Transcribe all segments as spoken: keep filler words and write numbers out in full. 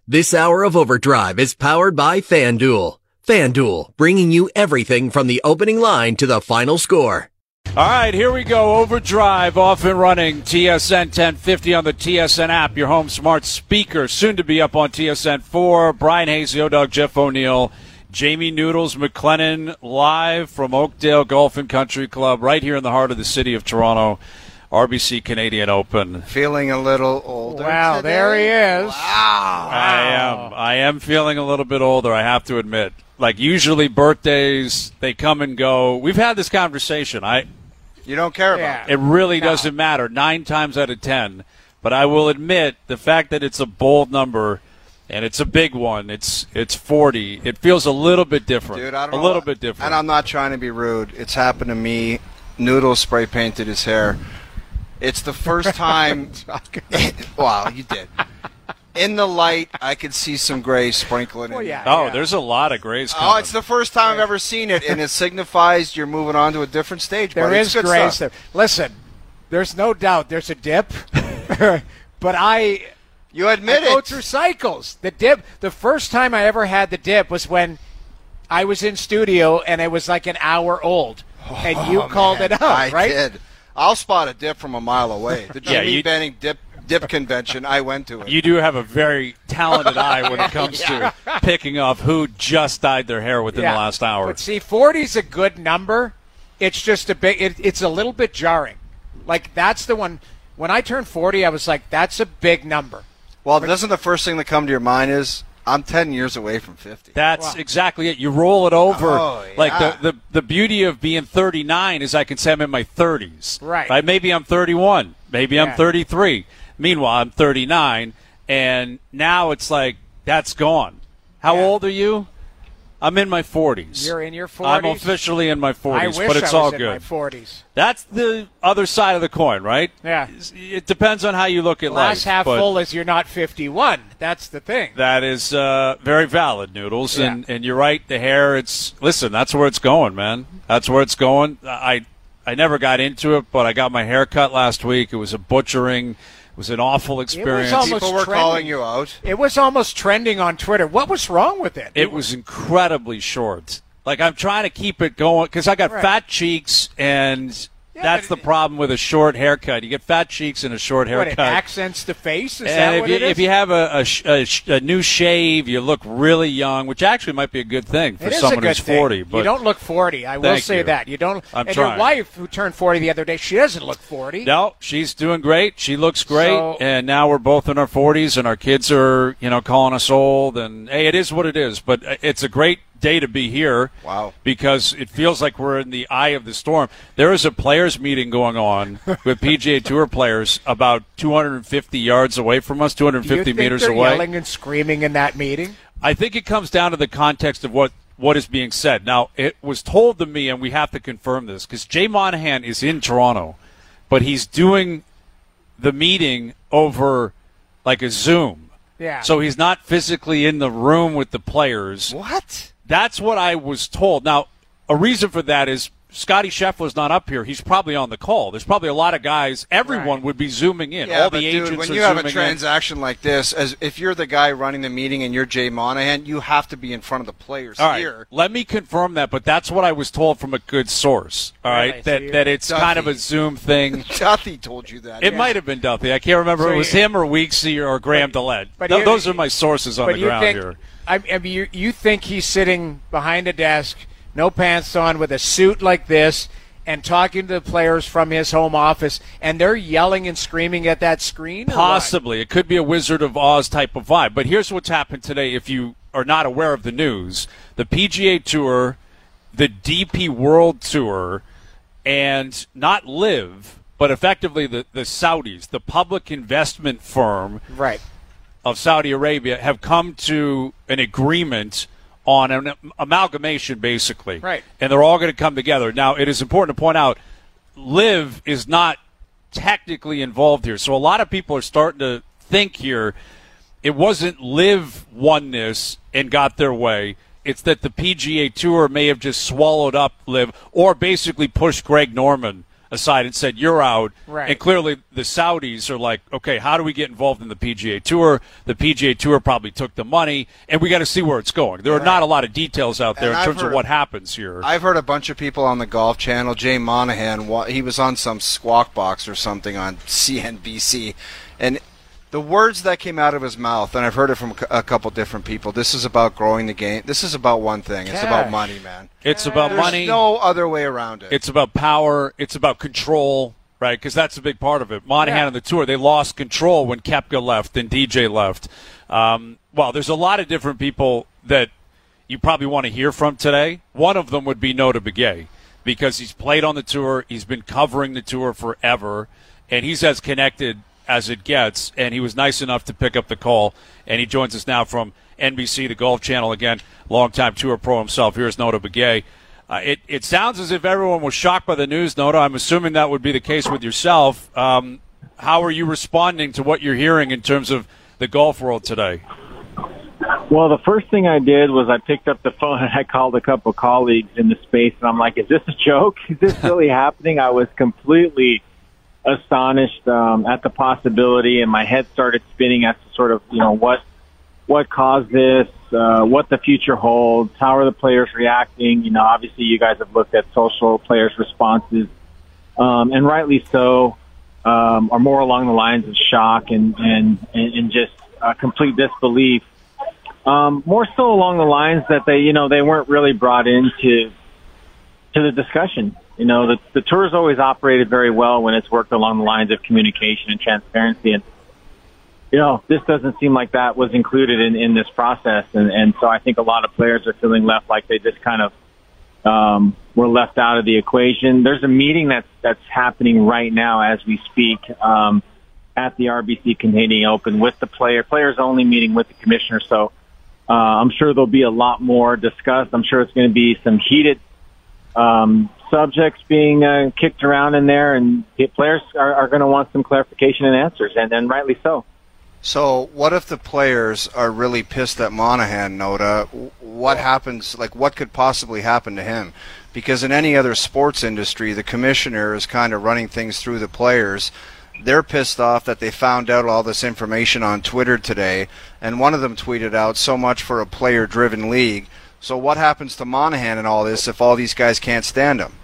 This hour of Overdrive is powered by FanDuel. FanDuel, bringing you everything from the opening line to the final score. All right, here we go. Overdrive off and running. T S N ten fifty on the T S N app, your home smart speaker, soon to be up on T S N four. Brian Hayes, O-Dog, Jeff O'Neill, Jamie Noodles McLennan, live from Oakdale Golf and Country Club, right here in the heart of the city of Toronto. R B C Canadian Open. Feeling a little older. Wow, today. there he is. Wow. I am. I am feeling a little bit older, I have to admit. Like, usually birthdays, they come and go. We've had this conversation. I. You don't care about Yeah. it. It really No. doesn't matter, nine times out of ten. But I will admit, the fact that it's a bold number and it's a big one, it's it's forty, it feels a little bit different. Dude, I don't a know. little bit different. And I'm not trying to be rude. It's happened to me. Noodles spray painted his hair. It's the first time. Wow, you did. In the light, I could see some gray sprinkling Well, in. yeah. Oh, there's a lot of grays coming. Oh, it's the first time I've ever seen it, and it signifies you're moving on to a different stage. There buddy. is It's good grace stuff. there. Listen, there's no doubt there's a dip, but I, You admit I go it. through cycles. The dip, the first time I ever had the dip was when I was in studio and it was like an hour old, and you Oh, called man, it out, I right? did. I'll spot a dip from a mile away. The Yeah, Jimmy you- Benning dip dip convention, I went to it. You do have a very talented eye when it comes to picking off who just dyed their hair within Yeah. the last hour. But see, forty's a good number. It's just a big. It, it's a little bit jarring. Like that's the one. When I turned forty, I was like, "That's a big number." well, doesn't the first thing that come to your mind is I'm ten years away from fifty? That's Wow. exactly it. You roll it over. Oh, Like yeah. the, the, the beauty of being thirty-nine is I can say I'm in my thirties. Right. Maybe I'm thirty-one. Maybe I'm Yeah. thirty-three. Meanwhile, I'm thirty-nine. And now it's like, that's gone. How Yeah. old are you? I'm in my forties. You're in your forties. I'm officially in my I forties, wish but it's I all was in good. my forties. That's the other side of the coin, right? Yeah. It depends on how you look at Glass life. half but full is you're not fifty-one. That's the thing. That is uh, very valid, Noodles. Yeah. And, and you're right, the hair, it's, listen, that's where it's going, man. That's where it's going. I, I never got into it, but I got my hair cut last week. It was a butchering. It was an awful experience. almost People were trending. calling you out. It was almost trending on Twitter. What was wrong with it? It was incredibly short. Like, I'm trying to keep it going because I got Right. fat cheeks, and Yeah, that's the but- problem with a short haircut. You get fat cheeks and a short What, haircut. it accents the face? Is that And if what you, it is? if you have a, a, sh- a, sh- a new shave, you look really young, which actually might be a good thing for It is someone a good who's thing. forty. But you don't look forty. I will Thank say you. that. You don't. I'm and trying. your wife, who turned forty the other day, she doesn't look forty. No, she's doing great. She looks great, So- and now we're both in our forties, and our kids are, you know, calling us old. And hey, it is what it is. But it's a great day to be here. Wow. Because it feels like we're in the eye of the storm. There is a players' meeting going on with P G A Tour players about two hundred fifty yards away from us, two hundred Do you fifty think meters they're away. yelling and screaming in that meeting? I think it comes down to the context of what, what is being said. Now, it was told to me, and we have to confirm this, because Jay Monahan is in Toronto, but he's doing the meeting over like a Zoom. Yeah. So he's not physically in the room with the players. What? That's what I was told. Now, a reason for that is Scotty Scheffler's not up here. He's probably on the call. There's probably a lot of guys. Everyone Right. would be zooming in. Yeah, All but the dude, agents when are you have a zooming in. transaction like this, as if you're the guy running the meeting and you're Jay Monahan, you have to be in front of the players All right, here. let me confirm that, but that's what I was told from a good source. All right, Really? So that you- that it's kind of a Duffy. Zoom thing. Duffy told you that. It might have been Duffy. I can't remember So if it was you- him or Weeksy or Graham Dillette. but Th- you- those are my sources on but the you ground think, here. I, I mean, you, you think he's sitting behind a desk, no pants on, with a suit like this, and talking to the players from his home office, and they're yelling and screaming at that screen? or what? Possibly. It could be a Wizard of Oz type of vibe. But here's what's happened today if you are not aware of the news. The P G A Tour, the D P World Tour, and not Live, but effectively the, the Saudis, the public investment firm Right. of Saudi Arabia, have come to an agreement on an amalgamation, basically. Right. And they're all going to come together. Now, it is important to point out, Live is not technically involved here. So a lot of people are starting to think here it wasn't Live won this and got their way. It's that the P G A Tour may have just swallowed up Live or basically pushed Greg Norman aside and said, you're out. Right. And clearly the Saudis are like, okay, how do we get involved in the P G A Tour? The P G A Tour probably took the money, and we got to see where it's going. There are right. not a lot of details out there and in I've terms heard, of what happens here. I've heard a bunch of people on the Golf Channel. Jay Monahan, he was on some Squawk Box or something on C N B C, and the words that came out of his mouth, and I've heard it from a couple different people, this is about growing the game. This is about one thing. It's Cash. about money, man. It's about There's money. no other way around it. It's about power. It's about control, right? Because that's a big part of it. Monahan Yeah. and the Tour, they lost control when Koepka left and D J left. Um, well, there's a lot of different people that you probably want to hear from today. One of them would be Notah Begay, because he's played on the Tour. He's been covering the Tour forever, and he's as connected as it gets, and he was nice enough to pick up the call, and he joins us now from N B C, the Golf Channel, again, longtime Tour pro himself. Here's Notah Begay. Uh, it, it sounds as if everyone was shocked by the news, Notah. I'm assuming that would be the case with yourself. Um, how are you responding to what you're hearing in terms of the golf world today? Well, the first thing I did was I picked up the phone and I called a couple colleagues in the space, and I'm like, is this a joke? Is this really happening? I was completely astonished um, at the possibility, and my head started spinning as to sort of, you know, what what caused this, uh, what the future holds, how are the players reacting. You know, obviously you guys have looked at social players' responses, um, and rightly so, um, are more along the lines of shock and, and, and just uh, complete disbelief. Um, more so along the lines that they, you know, they weren't really brought into to the discussion. You know, the, the tour's always operated very well when it's worked along the lines of communication and transparency. And, you know, this doesn't seem like that was included in, in this process. And, and so I think a lot of players are feeling left like they just kind of um, were left out of the equation. There's a meeting that's, that's happening right now as we speak um, at the R B C Canadian Open with the player, players only meeting with the commissioner. So uh, I'm sure there'll be a lot more discussed. I'm sure it's going to be some heated um, subjects being uh, kicked around in there, and the players are, are going to want some clarification and answers, and, and rightly so. So what if the players are really pissed at Monahan, Notah? What happens, like what could possibly happen to him? Because in any other sports industry, the commissioner is kind of running things through the players. They're pissed off that they found out all this information on Twitter today, and one of them tweeted out, so much for a player-driven league. So what happens to Monahan and all this if all these guys can't stand him?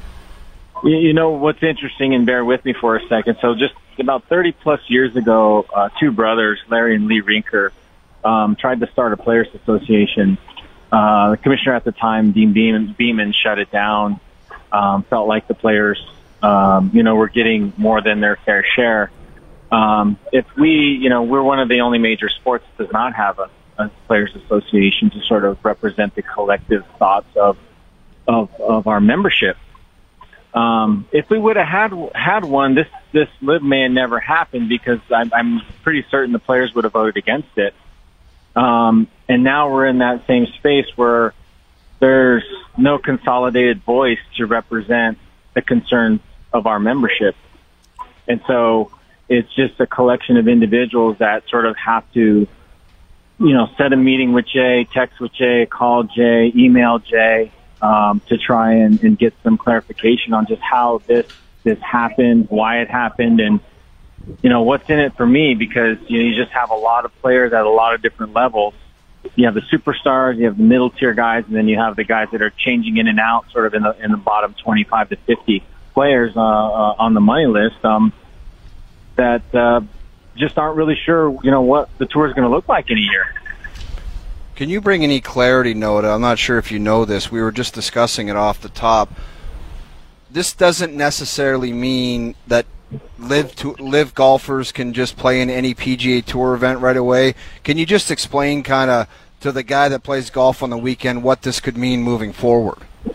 You know, what's interesting, and bear with me for a second. So just about thirty plus years ago, uh, two brothers, Larry and Lee Rinker, um, tried to start a players association. Uh, the commissioner at the time, Dean Beeman, Beeman shut it down, um, felt like the players, um, you know, were getting more than their fair share. Um, if we, you know, we're one of the only major sports that does not have a, a players association to sort of represent the collective thoughts of, of, of our membership. Um, if we would have had had one, this this live may have never happened, because I'm, I'm pretty certain the players would have voted against it. Um, and now we're in that same space where there's no consolidated voice to represent the concerns of our membership, and so it's just a collection of individuals that sort of have to, you know, set a meeting with Jay, text with Jay, call Jay, email Jay. Um, to try and, and get some clarification on just how this this happened, why it happened, and, you know, what's in it for me, because, you know, you just have a lot of players at a lot of different levels. You have the superstars, you have the middle tier guys, and then you have the guys that are changing in and out, sort of in the in the bottom twenty-five to fifty players uh, uh, on the money list um, that uh, just aren't really sure, you know, what the tour is going to look like in a year. Can you bring any clarity, Notah? I'm not sure if you know this. We were just discussing it off the top. This doesn't necessarily mean that live to, live golfers can just play in any P G A Tour event right away. Can you just explain kind of to the guy that plays golf on the weekend what this could mean moving forward?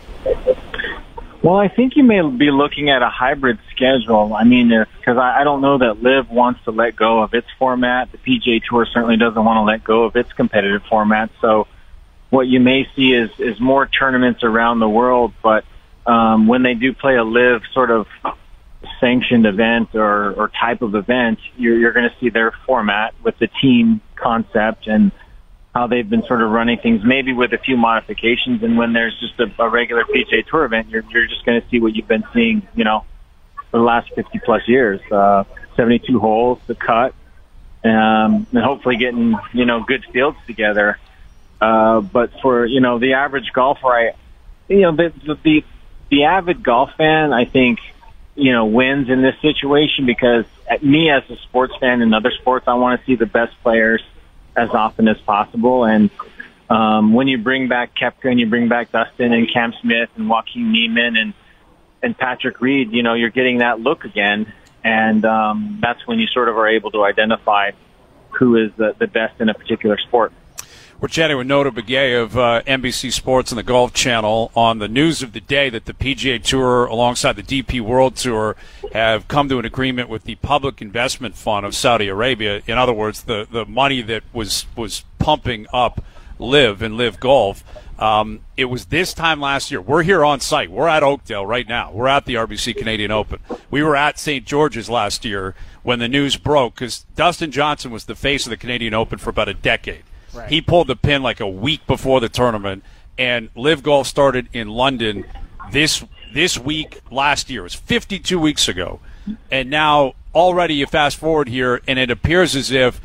Well, I think you may be looking at a hybrid schedule. I mean, because I, I don't know that Live wants to let go of its format. The P G A Tour certainly doesn't want to let go of its competitive format. So what you may see is, is more tournaments around the world. But um, when they do play a Live sort of sanctioned event or, or type of event, you're, you're going to see their format with the team concept and how they've been sort of running things, maybe with a few modifications. And when there's just a, a regular P G A Tour event, you're, you're just going to see what you've been seeing, you know, for the last fifty plus years. Uh, seventy-two holes to cut, um, and hopefully getting, you know, good fields together. Uh, but for, you know, the average golfer, I, you know, the, the, the, the avid golf fan, I think, you know, wins in this situation because me as a sports fan in other sports, I want to see the best players as often as possible. And, um, when you bring back Koepka and you bring back Dustin and Cam Smith and Joaquin Niemann and, and Patrick Reed, you know, you're getting that look again. And, um, that's when you sort of are able to identify who is the, the best in a particular sport. We're chatting with Notah Begay of uh, N B C Sports and the Golf Channel on the news of the day that the P G A Tour, alongside the D P World Tour, have come to an agreement with the Public Investment Fund of Saudi Arabia. In other words, the, the money that was, was pumping up LIV and LIV Golf. Um, it was this time last year. We're here on site. We're at Oakdale right now. We're at the R B C Canadian Open. We were at Saint George's last year when the news broke because Dustin Johnson was the face of the Canadian Open for about a decade. Right. He pulled the pin like a week before the tournament, and LIV Golf started in London this this week last year. It was fifty-two weeks ago. And now already you fast forward here, and it appears as if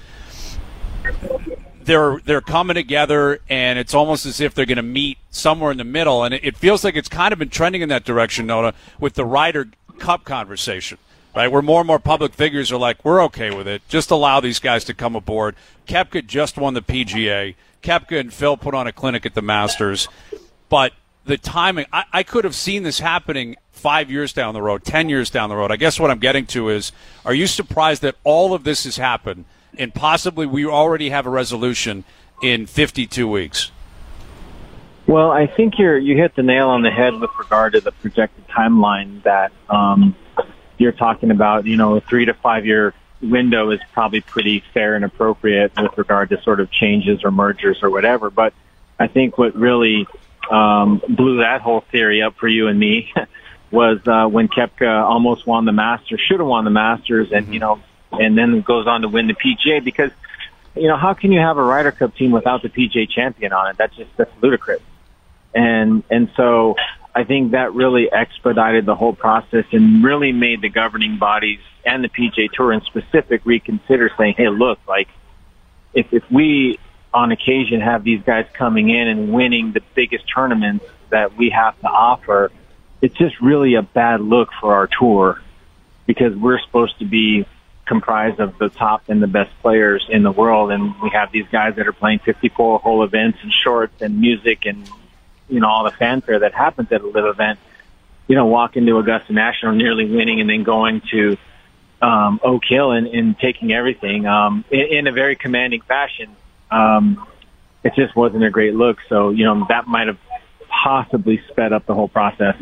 they're they're coming together, and it's almost as if they're going to meet somewhere in the middle. And it, it feels like it's kind of been trending in that direction, Notah, with the Ryder Cup conversation. Right, where more and more public figures are like, we're okay with it. Just allow these guys to come aboard. Koepka just won the P G A. Koepka and Phil put on a clinic at the Masters. But the timing, I, I could have seen this happening five years down the road, ten years down the road. I guess what I'm getting to is, are you surprised that all of this has happened and possibly we already have a resolution in fifty-two weeks? Well, I think you're, you hit the nail on the head with regard to the projected timeline that um, – you're talking about. You know, a three to five year window is probably pretty fair and appropriate with regard to sort of changes or mergers or whatever. But I think what really um, blew that whole theory up for you and me was uh, when Koepka almost won the Masters, should have won the Masters, and you know, and then goes on to win the P G A because, you know, how can you have a Ryder Cup team without the P G A champion on it? That's just that's ludicrous. And and so I think that really expedited the whole process and really made the governing bodies and the P G A Tour in specific reconsider, saying, hey, look, like, if, if we on occasion have these guys coming in and winning the biggest tournaments that we have to offer, it's just really a bad look for our tour because we're supposed to be comprised of the top and the best players in the world, and we have these guys that are playing fifty-four hole events and shorts and music and, you know, all the fanfare that happens at a LIV event, you know, walk into Augusta National nearly winning and then going to um, Oak Hill and, and taking everything um, in, in a very commanding fashion. Um, it just wasn't a great look. So, you know, that might have possibly sped up the whole process.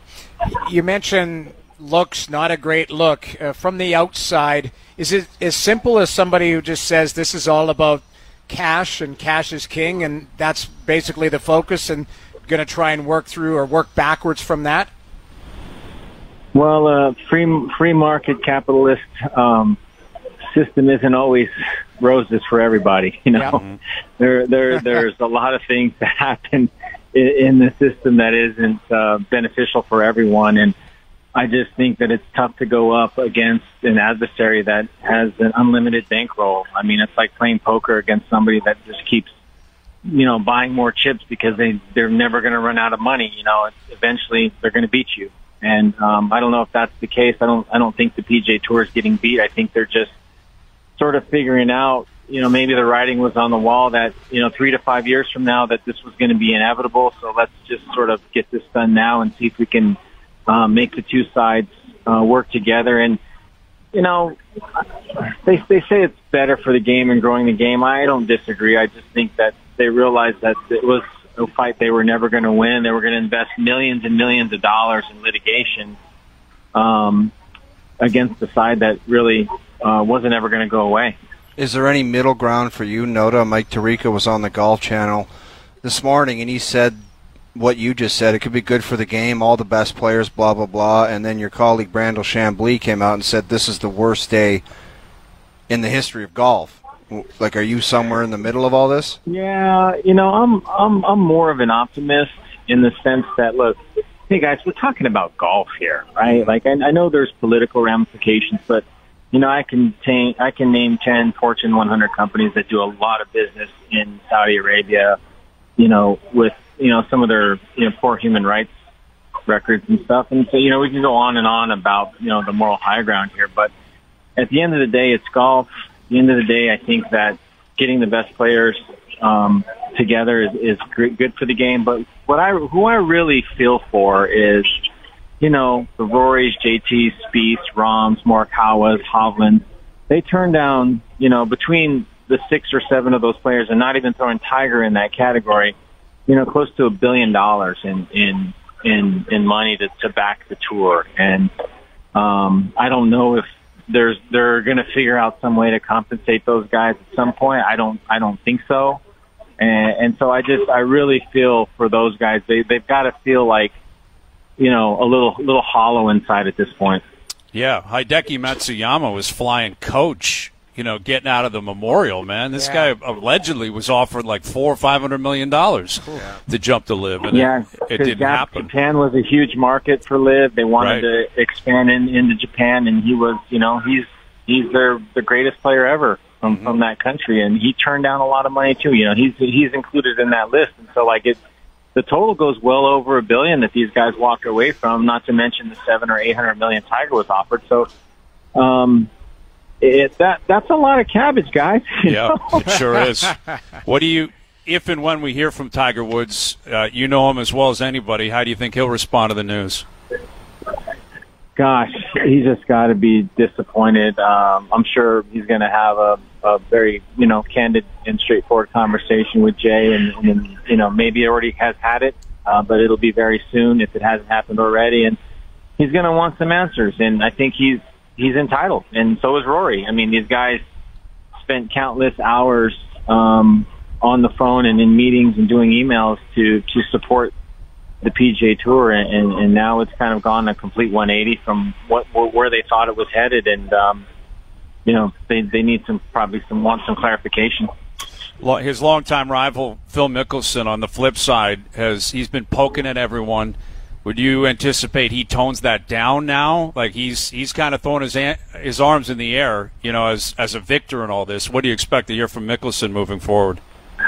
You mentioned looks, not a great look. Uh, from the outside, is it as simple as somebody who just says this is all about cash and cash is king and that's basically the focus and going to try and work through or work backwards from that? Well, uh, free free market capitalist um, system isn't always roses for everybody. You know, yep. there there there's a lot of things that happen in, in the system that isn't uh, beneficial for everyone, and I just think that it's tough to go up against an adversary that has an unlimited bankroll. I mean, it's like playing poker against somebody that just keeps, you know, buying more chips because they, they're never going to run out of money. You know, it's, eventually they're going to beat you. And, um, I don't know if that's the case. I don't, I don't think the P G A Tour is getting beat. I think they're just sort of figuring out, you know, maybe the writing was on the wall that, you know, three to five years from now that this was going to be inevitable. So let's just sort of get this done now and see if we can, um, make the two sides, uh, work together. And, you know, they, they say it's better for the game and growing the game. I don't disagree. I just think that they realized that it was a fight they were never going to win. They were going to invest millions and millions of dollars in litigation um, against the side that really uh, wasn't ever going to go away. Is there any middle ground for you, Notah? Mike Tirica was on the Golf Channel this morning, and he said what you just said. It could be good for the game, all the best players, blah, blah, blah. And then your colleague Brandel Chambly came out and said this is the worst day in the history of golf. Like, are you somewhere in the middle of all this? Yeah, you know, I'm I'm I'm more of an optimist in the sense that, look, hey guys, we're talking about golf here, right? Like I, I know there's political ramifications, but you know, I can ta- I can name ten Fortune one hundred companies that do a lot of business in Saudi Arabia, you know, with, you know, some of their, you know, poor human rights records and stuff. And so, you know, we can go on and on about, you know, the moral high ground here, but at the end of the day, it's golf. At the end of the day, I think that getting the best players um, together is, is great, good for the game. But what I, who I really feel for is, you know, the Rorys, J Ts, Spieths, Rahms, Morikawas, Hovland. They turned down, you know, between the six or seven of those players, and not even throwing Tiger in that category, you know, close to a billion dollars in in in in money to, to back the tour. And um, I don't know if there's they're going to figure out some way to compensate those guys at some point. I don't I don't think so. And, and so I just I really feel for those guys. They they've got to feel like, you know, a little little hollow inside at this point. Yeah, Hideki Matsuyama was flying coach, you know, getting out of the Memorial, man. This Yeah. guy allegedly was offered like four or five hundred million dollars Yeah. to jump to live, and Yeah, it, it 'cause didn't Jap- happen. Japan was a huge market for Liv. They wanted Right. to expand in, into Japan, and he was, you know, he's he's their the greatest player ever from Mm-hmm. from that country, and he turned down a lot of money too. You know, he's he's included in that list, and so like it, the total goes well over a billion that these guys walked away from. Not to mention the seven or eight hundred million Tiger was offered. So, um, it that that's a lot of cabbage, guys. you Yeah, know? it sure is. What do you, if and when we hear from Tiger Woods, uh, you know him as well as anybody, how do you think he'll respond to the news? Gosh, he's just got to be disappointed. Um, I'm sure he's going to have a, a very, you know, candid and straightforward conversation with Jay, and, and you know, maybe he already has had it, uh, but it'll be very soon if it hasn't happened already. And he's going to want some answers, and I think he's he's entitled, and so is Rory. I mean, these guys spent countless hours um, on the phone and in meetings and doing emails to to support the P G A Tour, and, and now it's kind of gone a complete one eighty from what where they thought it was headed, and um, you know they they need some probably some want some clarification. His longtime rival Phil Mickelson, on the flip side, has he's been poking at everyone. Would you anticipate he tones that down now? Like he's he's kind of throwing his his arms in the air, you know, as as a victor in all this. What do you expect to hear from Mickelson moving forward?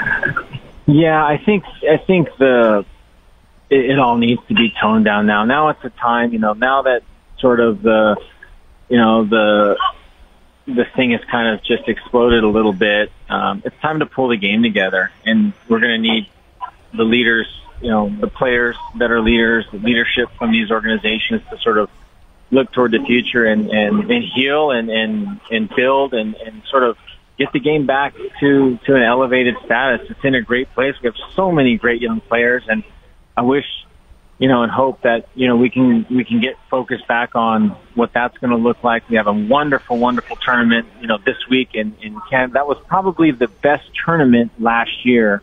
Yeah, I think I think the it, it all needs to be toned down now. Now it's a time, you know, now that sort of the, you know, the the thing has kind of just exploded a little bit. Um, it's time to pull the game together, and we're going to need the leaders, you know, the players that are leaders, the leadership from these organizations to sort of look toward the future and, and, and heal and, and, and build and, and sort of get the game back to, to an elevated status. It's in a great place. We have so many great young players, and I wish, you know, and hope that, you know, we can, we can get focused back on what that's going to look like. We have a wonderful, wonderful tournament, you know, this week in, in Canada. That was probably the best tournament last year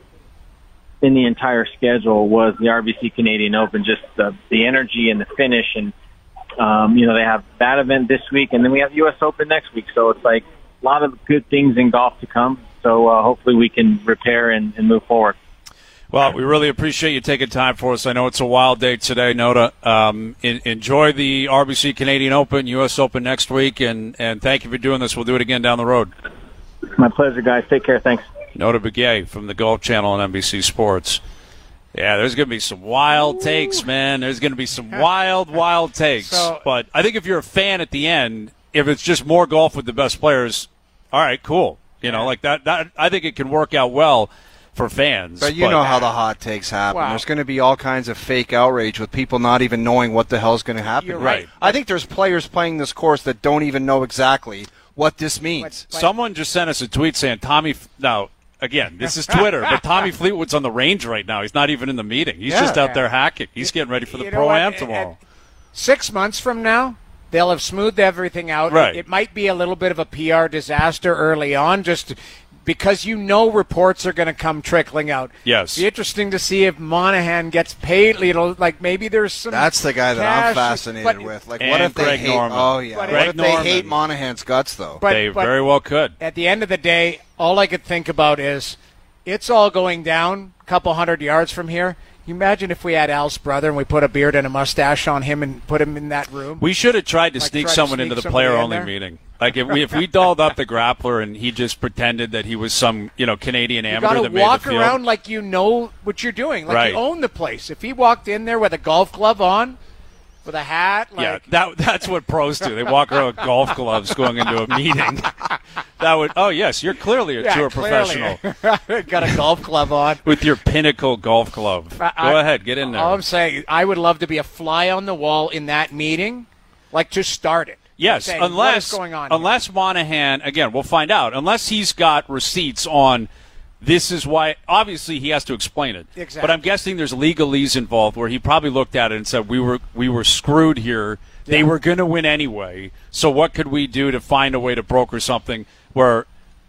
in the entire schedule, was the R B C Canadian Open. Just the, the energy and the finish. And, um, you know, they have that event this week, and then we have U S Open next week. So it's like a lot of good things in golf to come. So uh, hopefully we can repair and, and move forward. Well, we really appreciate you taking time for us. I know it's a wild day today, Notah. Um, in, enjoy the R B C Canadian Open, U S Open next week, and, and thank you for doing this. We'll do it again down the road. My pleasure, guys. Take care. Thanks. Notah Begay from the Golf Channel on N B C Sports. Yeah, there's going to be some wild takes, man. There's going to be some wild, wild takes. So, but I think if you're a fan at the end, if it's just more golf with the best players, all right, cool. You know, like that, that I think it can work out well for fans. But you know how the hot takes happen. Wow. There's going to be all kinds of fake outrage with people not even knowing what the hell's going to happen. You're right. I think there's players playing this course that don't even know exactly what this means. But- Someone just sent us a tweet saying Tommy. Now, again, this is Twitter, but Tommy Fleetwood's on the range right now. He's not even in the meeting. He's Yeah. just out Yeah. there hacking. He's getting ready for the You know Pro what? Am At- tomorrow. at Six months from now, they'll have smoothed everything out. Right. It, it might be a little bit of a P R disaster early on, just because you know reports are going to come trickling out. Yes. Be interesting to see if Monahan gets paid. It'll, like maybe there's some. That's the guy that I'm cash, fascinated but- with. Like, And what if they Greg hate? Norman. Oh yeah. But What Greg if they Norman. hate Monahan's guts though? But, they but very well could. at the end of the day, all I could think about is it's all going down a couple hundred yards from here. You imagine if we had Al's brother and we put a beard and a mustache on him and put him in that room? We should have tried to like sneak try someone to sneak into the somebody player-only in meeting. Like if we if we dolled up the grappler and he just pretended that he was some you know Canadian you amateur gotta that made walk the field. around like you know what you're doing, like Right. you own the place. If he walked in there with a golf glove on, with a hat, like Yeah, that that's what pros do. They walk around with golf gloves going into a meeting. That would. Oh yes, you're clearly a yeah, tour clearly. professional got a golf glove on. with your Pinnacle golf glove. Go I- ahead, get in there. All I'm saying, I would love to be a fly on the wall in that meeting, like to start it. Yes, saying, what unless is going on here? unless Monahan, again, we'll find out. Unless he's got receipts on this is why. Obviously, he has to explain it. Exactly. But I'm guessing there's legalese involved where he probably looked at it and said, "We were we were screwed here. They Yeah. were going to win anyway. So what could we do to find a way to broker something where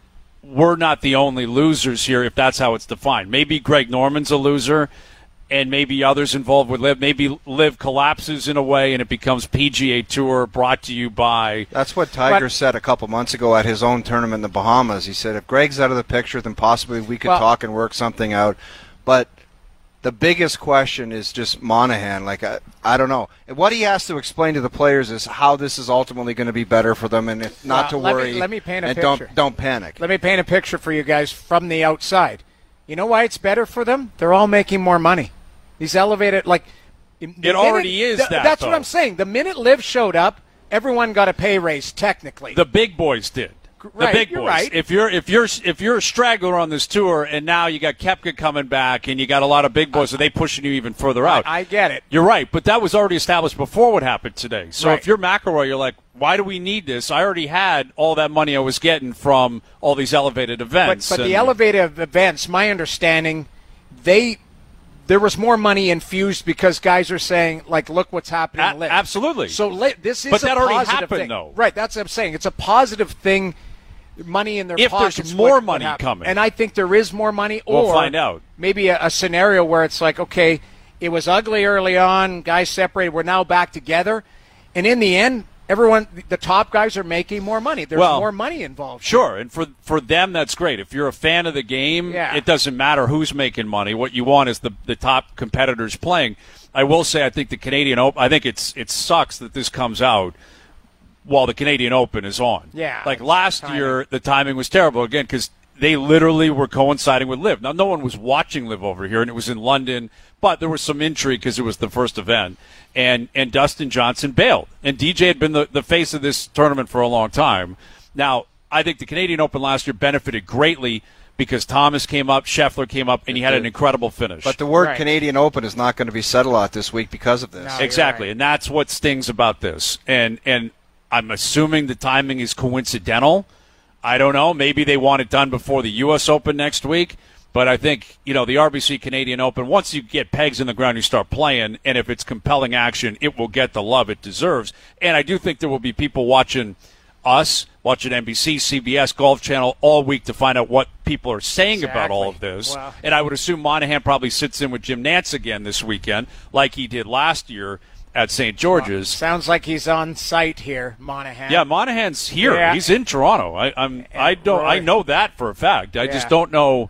we're not the only losers here, if that's how it's defined? Maybe Greg Norman's a loser." And maybe others involved with Liv. Maybe Liv collapses in a way and it becomes P G A Tour brought to you by. That's what Tiger But- said a couple months ago at his own tournament in the Bahamas. He said, if Greg's out of the picture, then possibly we could Well- talk and work something out. But the biggest question is just Monahan. Like, I, I don't know. What he has to explain to the players is how this is ultimately going to be better for them and if not Well, to let me- worry. let me paint a and picture. Don't, don't panic. Let me paint a picture for you guys from the outside. You know why it's better for them? They're all making more money. These elevated, like the It already is th- that, That's though. what I'm saying. The minute Liv showed up, everyone got a pay raise. Technically, The big boys did. The Right, big you're boys. right. If you're if you're if you're a straggler on this tour, and now you got Koepka coming back, and you got a lot of big boys, so they pushing you even further out. I get it. You're right, but that was already established before what happened today. So Right. if you're McIlroy, you're like, why do we need this? I already had all that money I was getting from all these elevated But, events. but and- the elevated events, my understanding, they there was more money infused because guys are saying, like, look what's happening. A- in Liv. absolutely. So li- this is But a that already positive happened, thing. though. Right, that's what I'm saying. It's a positive thing. Money in their If there's pockets. more what- what money happened. coming. and I think there is more money. Or We'll find out. Maybe a, a scenario where it's like, okay, it was ugly early on, guys separated, we're now back together, and in the end, everyone, the top guys are making more money. There's Well, more money involved. Sure, and for for them that's great. If you're a fan of the game, Yeah. it doesn't matter who's making money. What you want is the the top competitors playing. I will say I think the Canadian Open, I think it's it sucks that this comes out while the Canadian Open is on. Yeah, Like last timing. year the timing was terrible again cuz they literally were coinciding with Liv. Now no one was watching Liv over here and it was in London, but there was some intrigue because it was the first event. And and Dustin Johnson bailed. And D J had been the, the face of this tournament for a long time. Now, I think the Canadian Open last year benefited greatly because Thomas came up, Scheffler came up, and he had an incredible finish. But the word Right. Canadian Open is not going to be said a lot this week because of this. No. exactly, right. and that's what stings about this. And and I'm assuming the timing is coincidental. I don't know. Maybe they want it done before the U S Open next week. But I think, you know, the R B C Canadian Open, once you get pegs in the ground, you start playing, and if it's compelling action, it will get the love it deserves. And I do think there will be people watching us, watching N B C, C B S, Golf Channel all week to find out what people are saying about all of Exactly. this. Wow. And I would assume Monahan probably sits in with Jim Nantz again this weekend, like he did last year at Saint George's. Sounds like he's on site here, Monahan. Yeah, Monahan's here. Yeah. He's in Toronto. I, I'm. I don't. I Roy. know that for a fact. I Yeah. just don't know,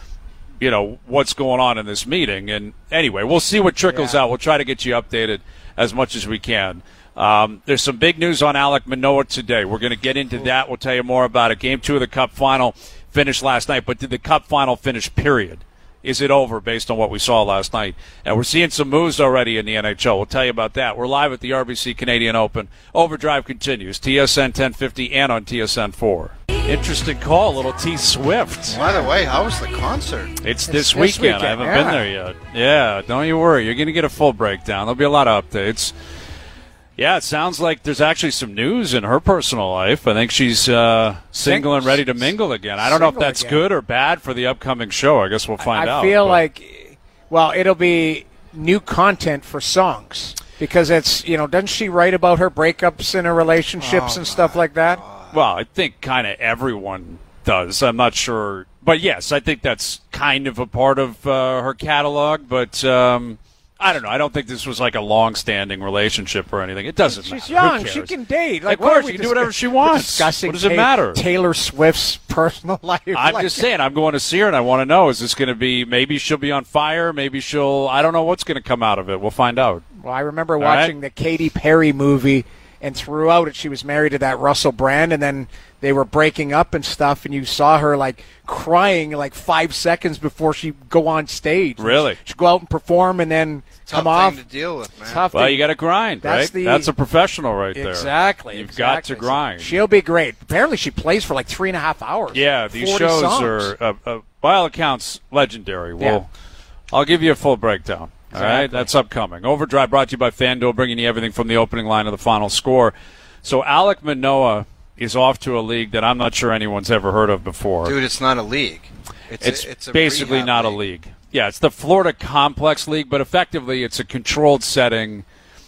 you know, what's going on in this meeting. And anyway, we'll see what trickles Yeah. out. We'll try to get you updated as much as we can. Um, there's some big news on Alec Manoah today. We're going to get into that. We'll tell you more about it. Game two of the Cup final finished last night, but did the Cup final finish? Period. Is it over based on what we saw last night? And we're seeing some moves already in the N H L. We'll tell you about that. We're live at the R B C Canadian Open. Overdrive continues. T S N ten fifty and on T S N four. Interesting call, little T Swift. By the way, how was the concert? It's, It's this, this weekend. weekend, I haven't yeah. been there yet. Yeah, don't you worry. You're going to get a full breakdown. There'll be a lot of updates. Yeah, it sounds like there's actually some news in her personal life. I think she's uh, single and ready to mingle again. I don't know if Single that's again. good or bad for the upcoming show. I guess we'll find I out. feel but- like, well, it'll be new content for songs because it's, you know, doesn't she write about her breakups and her relationships Oh, and stuff like that? Well, I think kind of everyone does. I'm not sure. But yes, I think that's kind of a part of uh, her catalog. But um, I don't know. I don't think this was like a long-standing relationship or anything. It doesn't She's matter. young. Who cares? She can date. Like, of course, she can do whatever she wants. Discussing what does it Ta- matter? Taylor Swift's personal life. I'm like, just saying. I'm going to see her, and I want to know: is this going to be? Maybe she'll be on fire. Maybe she'll. I don't know what's going to come out of it. We'll find out. Well, I remember All watching right. the Katy Perry movie, and throughout it, she was married to that Russell Brand, and then they were breaking up and stuff, and you saw her like crying like five seconds before she go on stage. Really? She'd go out and perform, and then Tough come off. thing to deal with, man. Tough Well, thing. you got to grind, That's right? the- That's a professional right there. Exactly. You've got exactly. to grind. She'll be great. Apparently, she plays for like three and a half hours. Yeah, these forty shows songs. are, uh, uh, by all accounts, legendary. Yeah. Well, I'll give you a full breakdown. All right, Exactly. that's upcoming. Overdrive brought to you by FanDuel, bringing you everything from the opening line to the final score. So Alek Manoah is off to a league that I'm not sure anyone's ever heard of before. Dude, it's not a league. It's, it's a, it's a basically rehab not league. a league. Yeah, it's the Florida Complex League, but effectively it's a controlled setting.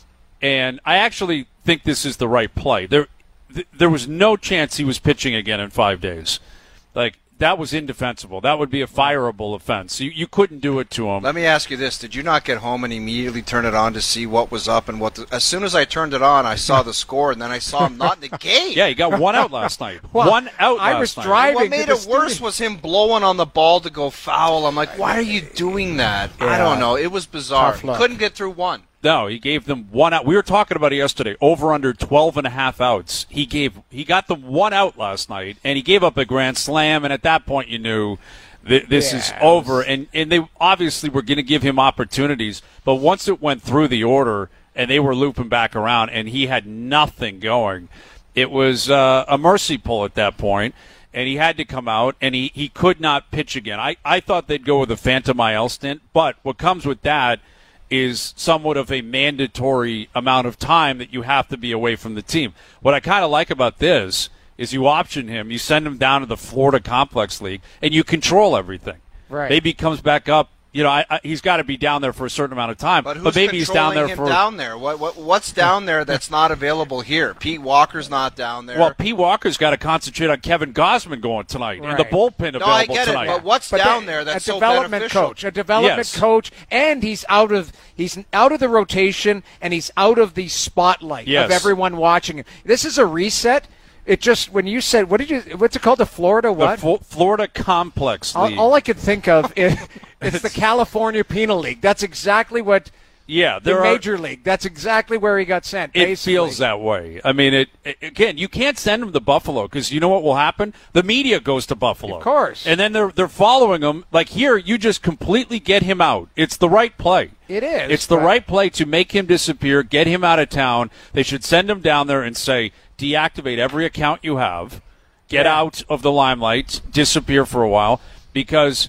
And I actually think this is the right play. There, th- there was no chance he was pitching again in five days. Like, that was indefensible. That would be a fireable offense. You, you couldn't do it to him. Let me ask you this: did you not get home and immediately turn it on to see what was up and what? The, as soon as I turned it on, I saw the score, and then I saw him not in the game. Yeah, he got one out last night. Well, one out I last was night. driving- What made to the it worse studio. was him blowing on the ball to go foul. I'm like, why are you doing that? I Yeah. don't know. It was bizarre. Tough He luck. couldn't get through one. No, he gave them one out. We were talking about it yesterday. Over under twelve and a half outs. He gave he got them one out last night, and he gave up a grand slam. And at that point, you knew th- this Yeah, is it over. was- And and they obviously were going to give him opportunities. But once it went through the order, and they were looping back around, and he had nothing going, it was uh, a mercy pull at that point. And he had to come out, and he, he could not pitch again. I, I thought they'd go with a Phantom I L stint, but what comes with that is somewhat of a mandatory amount of time that you have to be away from the team. What I kind of like about this is you option him, you send him down to the Florida Complex League, and you control everything. Right. Maybe he comes back up. You know, I, I, he's got to be down there for a certain amount of time. But who's maybe he's down there him for. down there? What, what what's down there that's not available here? Pete Walker's not down there. Well, Pete Walker's got to concentrate on Kevin Gosman going tonight and the Right. bullpen available no, I get tonight. it. But what's But down they- there that's a so development beneficial? coach, a development Yes. coach, and he's out of he's out of the rotation, and he's out of the spotlight Yes. of everyone watching him. This is a reset. It just when you said what did you what's it called the Florida the what? Flo- Florida Complex League. all, all I could think of is it's the California Penal League. That's exactly what yeah, the there are. major league. That's exactly where he got sent. It basically. feels that way. I mean, it, it again. You can't send him to Buffalo because you know what will happen. The media goes to Buffalo, Of course. and then they're they're following him. Like here, you just completely get him out. It's the right play. It is, It's the but- right play to make him disappear, get him out of town. They should send him down there and say, deactivate every account you have, get Yeah. out of the limelight, disappear for a while, because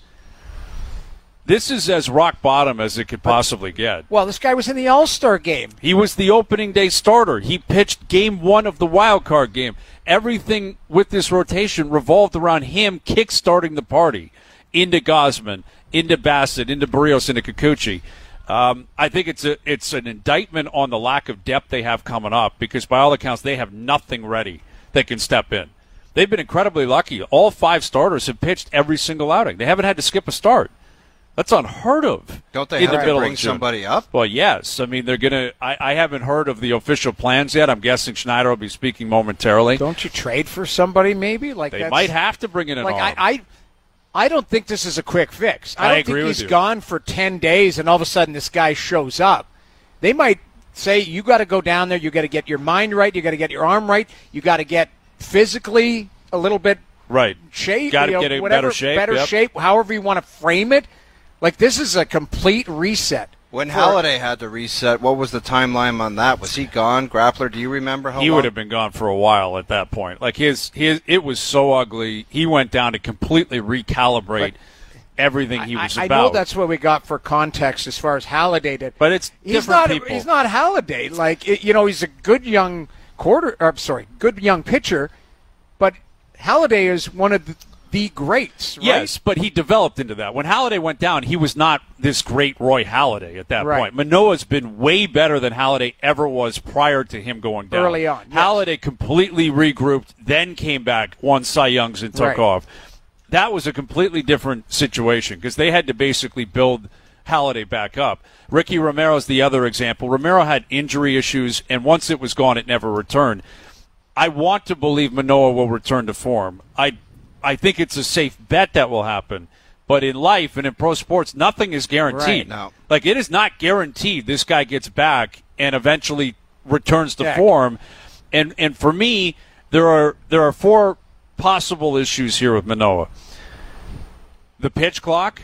this is as rock bottom as it could possibly get. Well, this guy was in the All Star game. He was the opening day starter. He pitched game one of the wild card game. Everything with this rotation revolved around him kick-starting the party into Gosman, into Bassett, into Barrios, into Kikuchi. Um, I think it's a it's an indictment on the lack of depth they have coming up because by all accounts they have nothing ready that can step in. They've been incredibly lucky. All five starters have pitched every single outing. They haven't had to skip a start. That's unheard of. Don't they in the have middle to bring of June. somebody up? Well, yes. I mean, they're going to. I haven't heard of the official plans yet. I'm guessing Schneider will be speaking momentarily. Don't you trade for somebody maybe? Like They that's- might have to bring in an Like arm. I, I, I don't think this is a quick fix. I I don't agree think with he's you. gone for ten days and all of a sudden this guy shows up. They might say you got to go down there. You got to get your mind right. You got to get your arm right. You got to get physically a little bit right. shape. Got to you know, get in whatever, better shape. Better yep. shape. However you want to frame it. Like this is a complete reset. When for- Halliday had to reset, what was the timeline on that? Was he gone? Grappler, do you remember how He long? would have been gone for a while at that point. Like his, his, it was so ugly. He went down to completely recalibrate everything he was I, I about. know that's what we got for context as far as Halliday did. But it's he's different not. people. He's not Halliday. Like it, you know, he's a good young quarter. Or, sorry, good young pitcher. But Halliday is one of the, the greats. Right? Yes, but he developed into that. When Halliday went down, he was not this great Roy Halladay at that Right. point. Manoah's been way better than Halladay ever was prior to him going down. Early on, yes. Halladay completely regrouped, then came back, won Cy Youngs, and took Right. off. That was a completely different situation because they had to basically build Halladay back up. Ricky Romero's the other example. Romero had injury issues, and once it was gone, it never returned. I want to believe Manoah will return to form. I, I think it's a safe bet that will happen. But in life and in pro sports, nothing is guaranteed. Right, no. Like, it is not guaranteed this guy gets back and eventually returns to Yeah. form. And and for me, there are there are four possible issues here with Manoah. The pitch clock.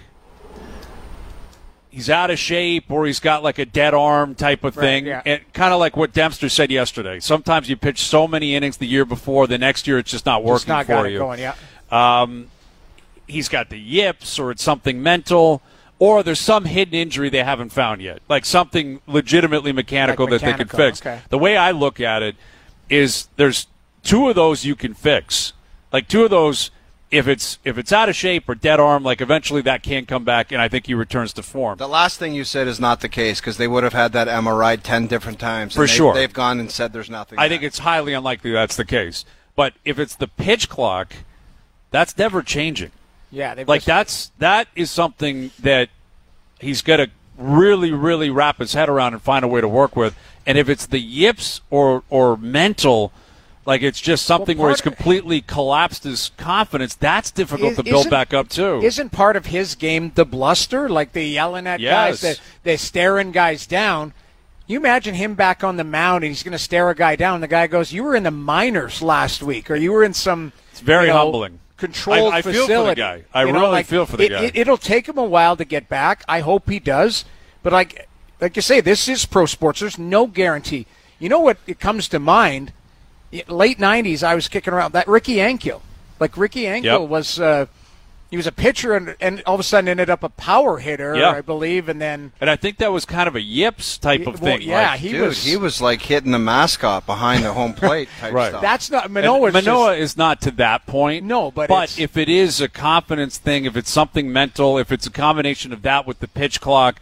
He's out of shape, or he's got like a dead arm type of thing. Right, yeah. And kind of like what Dempster said yesterday. Sometimes you pitch so many innings the year before, the next year it's just not working Just not for got it you. going, yeah. Um, he's got the yips, or it's something mental, or there's some hidden injury they haven't found yet, like something legitimately mechanical, Like that they could mechanical, fix. okay. The way I look at it is there's two of those you can fix. Like two of those, if it's if it's out of shape or dead arm, like eventually that can come back, and I think he returns to form. The last thing you said is not the case because they would have had that M R I ten different times. For and they, sure. They've gone and said there's nothing. I there. think it's highly unlikely that's the case. But if it's the pitch clock, that's never changing. Yeah, they've Like just- that's that is something that he's got to really, really wrap his head around and find a way to work with. And if it's the yips or or mental, like it's just something Well, where he's part- completely collapsed his confidence, that's difficult Is- to build isn't- back up too. Isn't part of his game the bluster, like the yelling at guys, Yes. the, the staring guys down? You imagine him back on the mound and he's going to stare a guy down. And the guy goes, "You were in the minors last week, or you were in some." It's very you know, humbling. Controlled I- I feel for the facility. guy. I You know, really like, feel for the it, guy. It, it'll take him a while to get back. I hope he does. But like, like you say, this is pro sports. There's no guarantee. You know what? It comes to mind. Late nineties, I was kicking around that Ricky Ankiel. Like Ricky Ankiel Yep. was, uh, he was a pitcher and, and all of a sudden ended up a power hitter, Yeah. I believe, and then And I think that was kind of a yips type of Well, thing. yeah, like, he Dude, was. he was like hitting the mascot behind the home plate type Right. stuff. That's not And Manoah. Manoah is not to that point. No, but but it's- if it is a confidence thing, if it's something mental, if it's a combination of that with the pitch clock,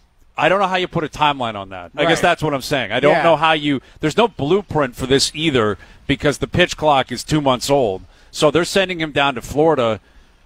I don't know how you put a timeline on that. I Right. guess that's what I'm saying. I don't Yeah. know how you. There's no blueprint for this either because the pitch clock is two months old. So they're sending him down to Florida.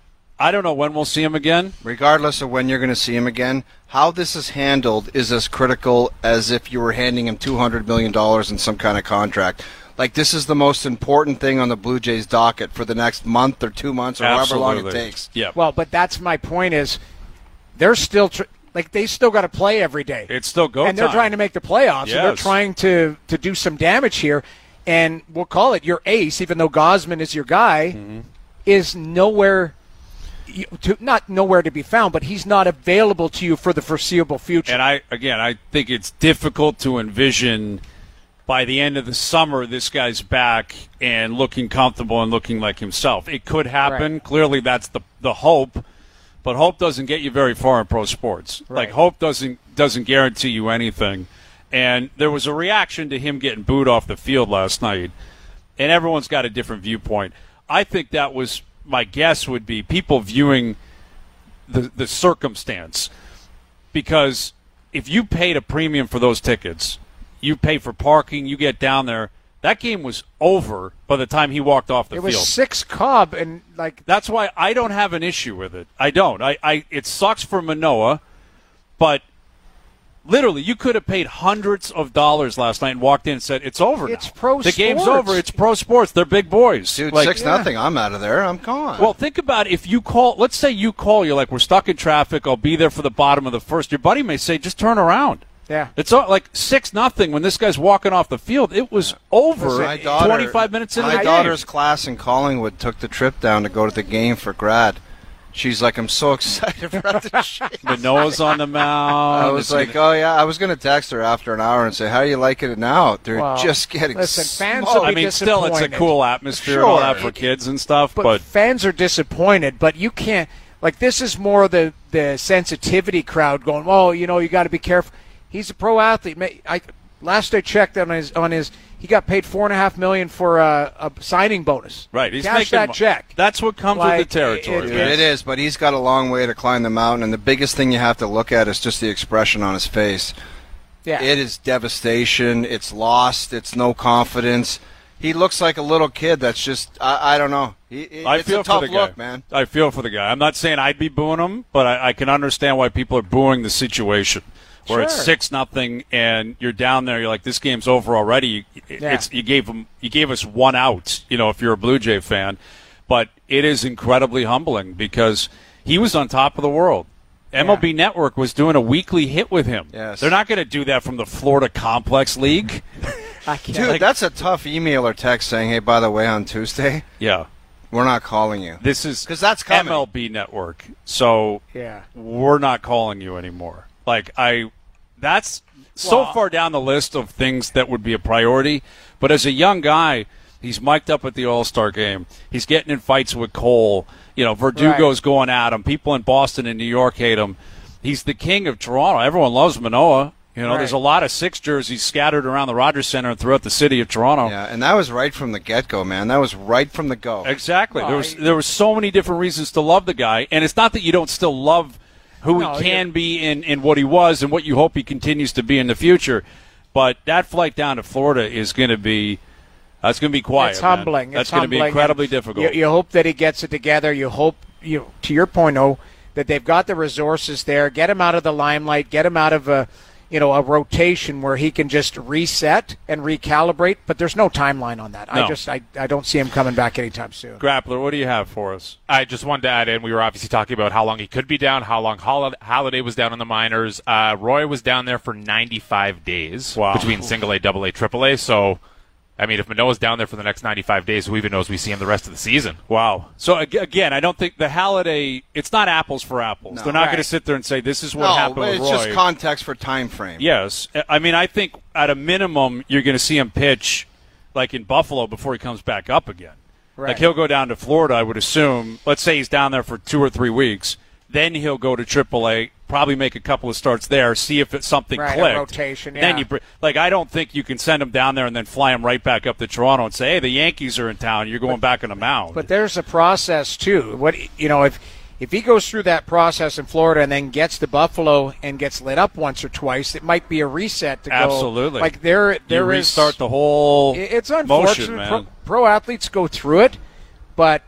I don't know when we'll see him again. Regardless of when you're going to see him again, how this is handled is as critical as if you were handing him two hundred million dollars in some kind of contract. Like, this is the most important thing on the Blue Jays docket for the next month or two months or however long it takes. Yeah. Well, but that's my point is they're still tr- like they still got to play every day. It's still go and they're time. trying to make the playoffs. And they're Yes. trying to to do some damage here. And we'll call it your ace, even though Gosman is your guy, Mm-hmm. is nowhere. you- To, not nowhere to be found, but he's not available to you for the foreseeable future. And I again, I think it's difficult to envision by the end of the summer this guy's back and looking comfortable and looking like himself. It could happen. Right. Clearly, that's the the hope. But hope doesn't get you very far in pro sports. Right. Like hope doesn't doesn't guarantee you anything. And there was a reaction to him getting booed off the field last night, and everyone's got a different viewpoint. I think that was my guess would be people viewing the the circumstance, because if you paid a premium for those tickets, you pay for parking, you get down there. That game was over by the time he walked off the it was field. six Cobb and like That's why I don't have an issue with it. I don't. I, I it sucks for Manoah, but literally you could have paid hundreds of dollars last night and walked in and said it's over. It's now. pro The game's sports. over. It's pro sports. They're big boys. Dude, Like, six nothing. I'm out of there. I'm gone. well, think about if you call. Let's say you call. You're like, we're stuck in traffic. I'll be there for the bottom of the first. Your buddy may say, just turn around. yeah. It's all, like six nothing when this guy's walking off the field. It was over. Listen, my daughter, twenty-five minutes into my the daughter's game. class in Collingwood took the trip down to go to the game for grad. She's like, I'm so excited for the shit. Manoah's on the mound. I was It's like, gonna- oh yeah. I was gonna text her after an hour and say, how do you like it now? They're Well, just getting. listen, fans smoked. will I be mean, still, it's a disappointed. cool atmosphere and all that Sure. for kids and stuff. But, But, fans are disappointed. But you can't like this is more the the sensitivity crowd going. Oh, you know, you got to be careful. He's a pro athlete. Ma- I last I checked on his on his, he got paid four and a half million for a, a signing bonus. right, he's Cash making that mo- check. That's what comes Like, with the territory. it- Dude, man. it is, but he's got a long way to climb the mountain, and the biggest thing you have to look at is just the expression on his face. Yeah. It is devastation. It's lost. It's no confidence. he looks like a little kid that's just, I, I don't know. He, it's I feel a tough for the look, guy. man. I feel for the guy. I'm not saying I'd be booing him, but I, I can understand why people are booing the situation. Where Sure. it's six nothing, and you're down there. You're like, this game's over already. Yeah. It's you gave them, you gave us one out. You know, if you're a Blue Jay fan, but it is incredibly humbling because he was on top of the world. M L B Yeah. Network was doing a weekly hit with him. Yes. They're not going to do that from the Florida Complex League. I can't. Dude, like- that's a tough email or text saying, hey, by the way, on Tuesday, Yeah, we're not calling you. this is 'Cause that's coming. M L B Network. So Yeah. we're not calling you anymore. Like I, that's so Well- far down the list of things that would be a priority. But as a young guy, he's mic'd up at the All-Star game. He's getting in fights with Cole. You know, Verdugo's going at him. People in Boston and New York hate him. He's the king of Toronto. Everyone loves Manoah. You know, Right. there's a lot of six jerseys scattered around the Rogers Center and throughout the city of Toronto. Yeah, and that was right from the get-go, man. That was right from the go. Exactly. Well, there was I- there were so many different reasons to love the guy, and it's not that you don't still love who No, he can yeah. be and, and what he was and what you hope he continues to be in the future. But that flight down to Florida is going to be that's going to be quiet. It's man. humbling. That's It's going to be humbling, incredibly and difficult. You, you hope that he gets it together. You hope, you to your point, oh, that they've got the resources there. Get him out of the limelight. Get him out of a, you know, a rotation where he can just reset and recalibrate. But there's no timeline on that. No. I just, I, I don't see him coming back anytime soon. Grappler, what do you have for us? I just wanted to add in, we were obviously talking about how long he could be down, how long Hol- Holiday was down in the minors. Uh, Roy was down there for ninety-five days Wow. between single A, double A, triple A. So, I mean, if Manoah's down there for the next ninety-five days, who even knows we see him the rest of the season? Wow. So ag- again, I don't think the Holiday. It's not apples for apples. No. They're not Right. going to sit there and say this is what no, happened but with it's Roy. just context for time frame. Yes. I mean, I think at a minimum, you're going to see him pitch like in Buffalo before he comes back up again. Right. Like he'll go down to Florida, I would assume. Let's say he's down there for two or three weeks. Then he'll go to triple A, probably make a couple of starts there, see if it's something Right, a clicked. rotation, Then yeah. you br- like I don't think you can send him down there and then fly him right back up to Toronto and say, "Hey, the Yankees are in town. You're going back on the mound." But there's a process too. What you know, if if he goes through that process in Florida and then gets to Buffalo and gets lit up once or twice, it might be a reset to go. Absolutely. Like there, you there is. restart the whole It- It's motion, unfortunate. man. Pro, pro athletes go through it, but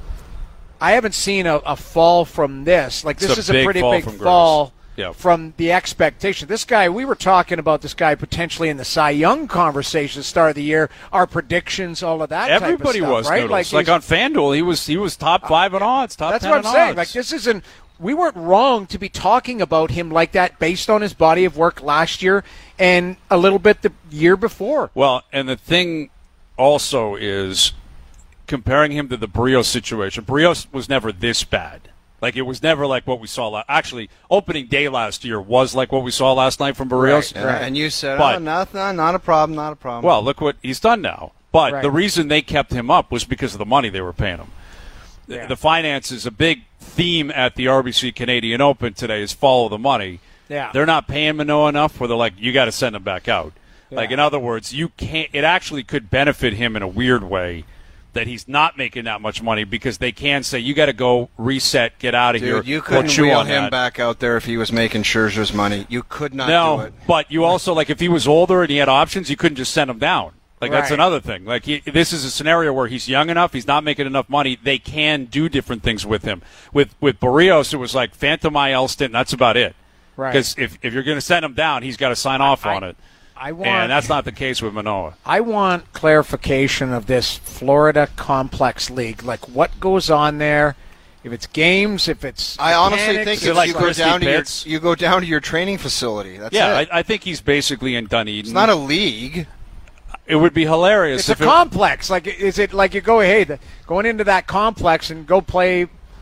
I haven't seen a, a fall from this. Like this It's a is a big pretty fall big from grace. fall Yeah. from the expectation. This guy, we were talking about this guy potentially in the Cy Young conversation at the start of the year. Our predictions, all of that. Everybody type of stuff, was right. Noodles. Like, he's- on FanDuel, he was he was top five in odds. Top That's ten what I'm in saying. odds. Like this isn't. We weren't wrong to be talking about him like that based on his body of work last year and a little bit the year before. Well, and the thing also is comparing him to the Barrios situation. Barrios was never this bad. Like, it was never like what we saw. La- Actually, opening day last year was like what we saw last night from Barrios. Yeah, Right. And you said, But- oh, not, not, not a problem, not a problem. Well, look what he's done now. But Right. the reason they kept him up was because of the money they were paying him. The- Yeah. The finance is a big theme at the R B C Canadian Open today is follow the money. Yeah. They're not paying Manoah enough where they're like, you got to send him back out. Like, Yeah. in other words, you can't. It actually could benefit him in a weird way that he's not making that much money because they can say, you got to go reset, get out of here. Dude, you We'll couldn't chew wheel on him that. back out there if he was making Scherzer's money. You could not do No, it. but you also, like, if he was older and he had options, you couldn't just send him down. Like, that's Right. another thing. Like, he, this is a scenario where he's young enough, he's not making enough money. They can do different things with him. With with Barrios, it was like Phantom I L stint, and that's about it. Right. Because if, if you're going to send him down, he's got to sign off I- on it. I want. And that's not the case with Manoah. I want clarification of this Florida Complex League. Like, what goes on there? If it's games, if it's I honestly mechanics, think Is it if like you go Christie down to your Pitts? you go down to your training facility. That's Yeah, it. I, I think he's basically in Dunedin. It's not a league. It would be hilarious it's a if it, complex. Like, is it like you go, hey, the, going into that complex and go play?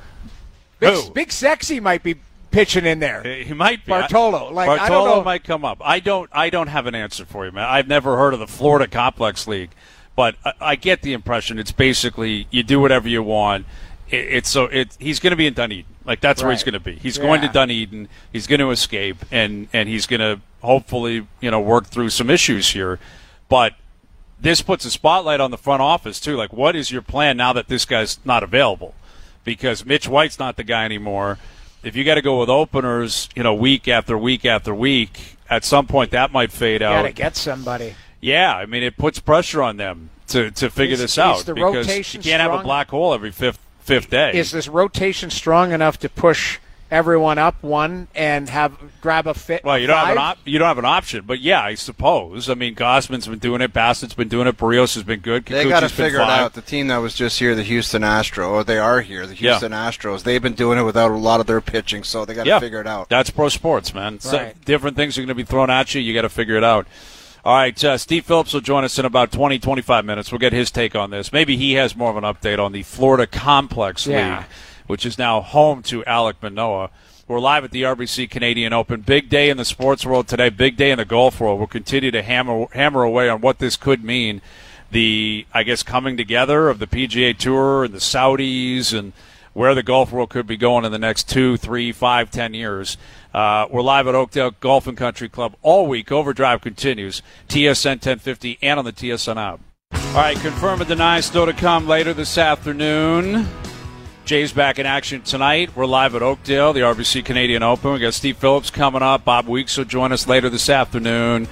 Big, Who? Big Sexy might be pitching in there. He might be Bartolo. Like, Bartolo I don't know. might come up. I don't. I don't have an answer for you, man. I've never heard of the Florida Complex League, but I, I get the impression it's basically you do whatever you want. It, it's so it. He's going to be in Dunedin. Like that's where he's Right. going to be. He's going to Yeah. Dunedin. He's going to escape, and and he's going to hopefully you know work through some issues here, but. This puts a spotlight on the front office, too. Like, what is your plan now that this guy's not available? Because Mitch White's not the guy anymore. If you got to go with openers, you know, week after week after week, at some point that might fade You out. got to get somebody. Yeah, I mean, it puts pressure on them. to, to figure Is- this is out the because rotation you can't have a strong? black hole every fifth fifth day. Is this rotation strong enough to push everyone up one and have grab a fit? Well, you don't five? have an op- you don't have an option, but yeah, I suppose. I mean, Gossman's been doing it, Bassett's been doing it, Barrios has been good. They got to Kikuchi's been figure it fine. out. The team that was just here, the Houston Astros, or they are here, the Houston Astros. They've been doing it without a lot of their pitching, so they got to Yeah. figure it out. That's pro sports, man. So Right. different things are going to be thrown at you. You got to figure it out. All right, uh, Steve Phillips will join us in about twenty, twenty-five minutes. We'll get his take on this. Maybe he has more of an update on the Florida Complex Yeah. League, which is now home to Alek Manoah. We're live at the R B C Canadian Open. Big day in the sports world today. Big day in the golf world. We'll continue to hammer hammer away on what this could mean. The, I guess, coming together of the P G A Tour and the Saudis and where the golf world could be going in the next two, three, five, ten years. Uh, we're live at Oakdale Golf and Country Club all week. Overdrive continues. T S N ten fifty and on the T S N app. All right, confirm and deny still to come later this afternoon. Jay's back in action tonight. We're live at Oakdale, the R B C Canadian Open. We got Steve Phillips coming up. Bob Weeks will join us later this afternoon.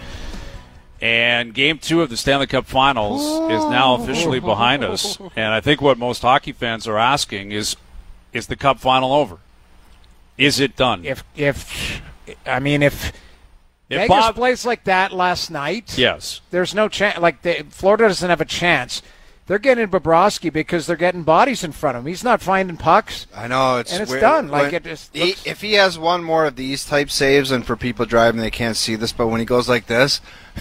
And game two of the Stanley Cup Finals is now officially behind us. And I think what most hockey fans are asking is, is the Cup Final over? Is it done? If if I mean if, If Vegas Bob- plays like that last night, Yes. there's no chance. Like the, Florida doesn't have a chance. They're getting Bobrovsky because they're getting bodies in front of him. He's not finding pucks. I know it's And it's weird. done. Like, When- it just he, looks- if he has one more of these type saves, and for people driving, they can't see this, but when he goes like this,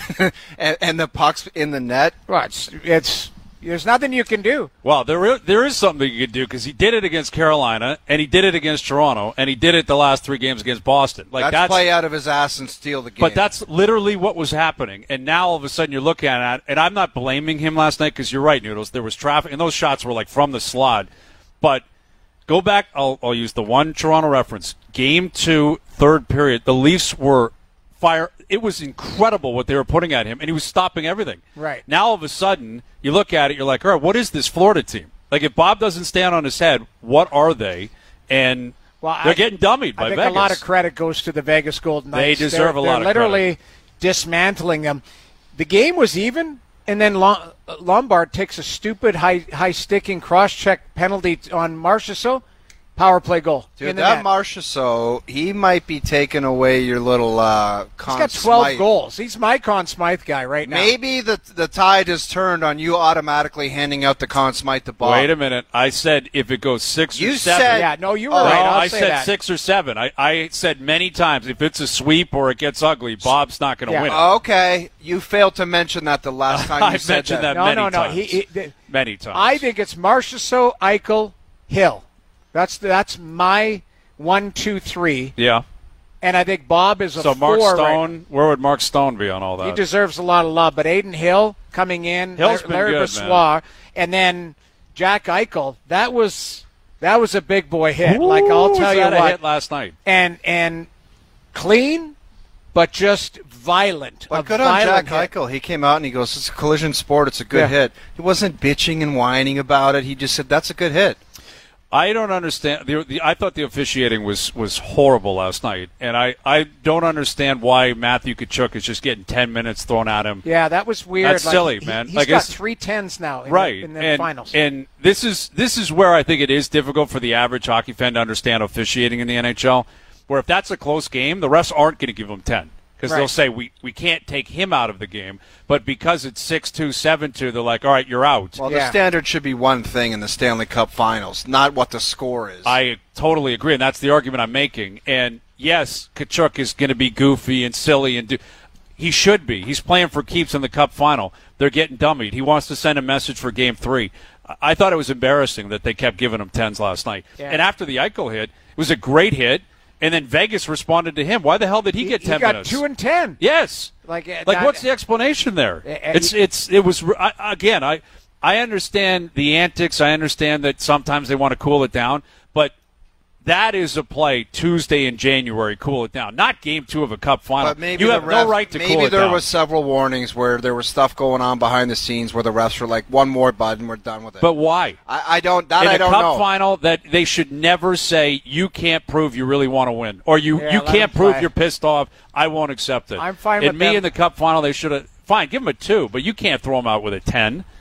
and, and the puck's in the net, Well, it's, it's there's nothing you can do. Well, there is, there is something you could do because he did it against Carolina, and he did it against Toronto, and he did it the last three games against Boston. Like that's, that's play out of his ass and steal the game. But that's literally what was happening. And now all of a sudden you're looking at it, and I'm not blaming him last night because you're right, Noodles. There was traffic, and those shots were like from the slot. But go back, I'll, I'll use the one Toronto reference. Game two, third period, the Leafs were fire. It was incredible what they were putting at him, and he was stopping everything. Right. Now all of a sudden you look at it, you're like, all right, what is this Florida team? Like if Bob doesn't stand on his head, what are they? And Well, they're I- getting dummied by I think Vegas. a lot of credit goes to the Vegas Golden They Knights. deserve they're, a lot they're of literally dismantling them. The game was even, and then Lom- Lombard takes a stupid high high sticking cross check penalty on Marchessault. Power play goal. Dude, in the that net. Marchessault, he might be taking away your little uh, He's Conn got twelve Smythe. goals. He's my Conn Smythe guy right now. Maybe the the tide has turned on you automatically handing out the Conn Smythe to Bob. Wait a minute. I said if it goes six or You seven. said- Yeah, no, you were Oh, right. No, I'll I say said that. six or seven. I, I said many times if it's a sweep or it gets ugly, Bob's not going to Yeah. win it. Okay, you failed to mention that the last time you I've said mentioned that No, many no, no. times. He, he, th- many times. I think it's Marchessault, Eichel, Hill. That's that's my one, two, three. Yeah. And I think Bob is a So Mark four. Stone, right? where would Mark Stone be on all that? He deserves a lot of love. But Aiden Hill coming in, Hill's Larry, been Larry good, Brossoit, and then Jack Eichel. That was that was a big boy hit. like I'll Ooh, tell was you that a what, hit last night. and and clean, but just violent. But a good on Jack violent hit. Eichel. He came out and he goes, "It's a collision sport. It's a good Yeah. hit." He wasn't bitching and whining about it. He just said, "That's a good hit." I don't understand. The, the, I thought the officiating was, was horrible last night, and I, I don't understand why Matthew Tkachuk is just getting ten minutes thrown at him. Yeah, that was weird. That's Like, silly, he- man. He's Like, got it's- three tens now in right the, in the and, finals. and this is this is where I think it is difficult for the average hockey fan to understand officiating in the N H L, where if that's a close game, the refs aren't going to give them ten because Right. they'll say we, we can't take him out of the game, but because it's six two, seven two, they're like, all right, you're out. Well, Yeah. the standard should be one thing in the Stanley Cup Finals, not what the score is. I totally agree, and that's the argument I'm making. And yes, Tkachuk is going to be goofy and silly, and do, he should be. He's playing for keeps in the Cup final. They're getting dummied. He wants to send a message for Game Three. I- I thought it was embarrassing that they kept giving him tens last night. Yeah. And after the Eichel hit, it was a great hit, and then Vegas responded to him. Why the hell did he, he, get he ten got minutes? two and ten. Yes. Like, uh, Like, that- what's the explanation there? Uh, uh, It's it's it was I, again. I I understand the antics. I understand that sometimes they want to cool it down, but that is a play Tuesday in January. Cool it down, not game two of a cup final. But maybe you the have ref- no right to maybe cool it there down. was several warnings where there was stuff going on behind the scenes where the refs were like, "One more, bud, and we're done with it." but why? I, I don't. That in I a don't cup know. final, that they should never say you can't prove you really want to win, or you Yeah, you let can't them prove play. you're pissed off. I won't accept it. I'm fine And with me them. in the cup final, they should have fine. Give them a two, but you can't throw them out with a ten.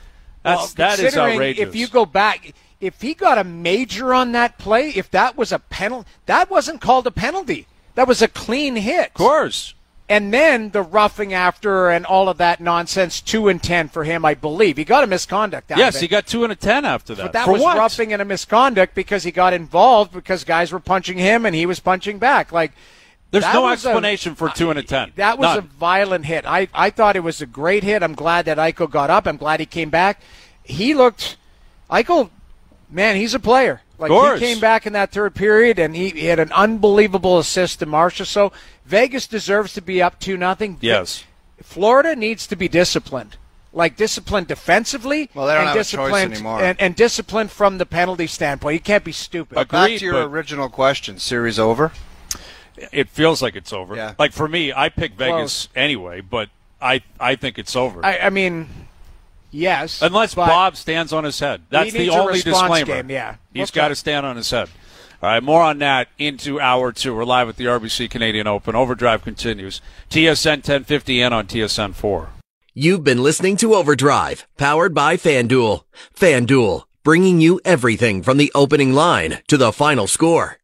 That's Well, that is considering outrageous. If you go back, if he got a major on that play, if that was a penalty, that wasn't called a penalty. That was a clean hit. of course. And then the roughing after and all of that nonsense, two and ten for him, I believe. He got a misconduct out Yes, of it. he got two and a ten after that. But that For was what? roughing and a misconduct because he got involved because guys were punching him and he was punching back. Like There's that no was a- explanation for two and a ten. That was None. a violent hit. I, I thought it was a great hit. I'm glad that Eichel got up. I'm glad he came back. He looked Eichel, man, he's a player. Like course. he came back in that third period and he, he had an unbelievable assist to Marcia. So Vegas deserves to be up two nothing. Yes. Florida needs to be disciplined. Like disciplined defensively, Well, they don't and have a choice disciplined anymore. and, and disciplined from the penalty standpoint. You can't be stupid. Agreed, Back to your but- original question. Series over? It feels like it's over. Yeah. Like for me, I pick Vegas Close. anyway, but I I think it's over. I, I mean, yes, Unless but Bob stands on his head. That's the needs a only response disclaimer. game, yeah. He's What's got that? to stand on his head. All right, more on that into hour two. We're live at the R B C Canadian Open. Overdrive continues. T S N ten fifty and on T S N four. You've been listening to Overdrive, powered by FanDuel. FanDuel, bringing you everything from the opening line to the final score.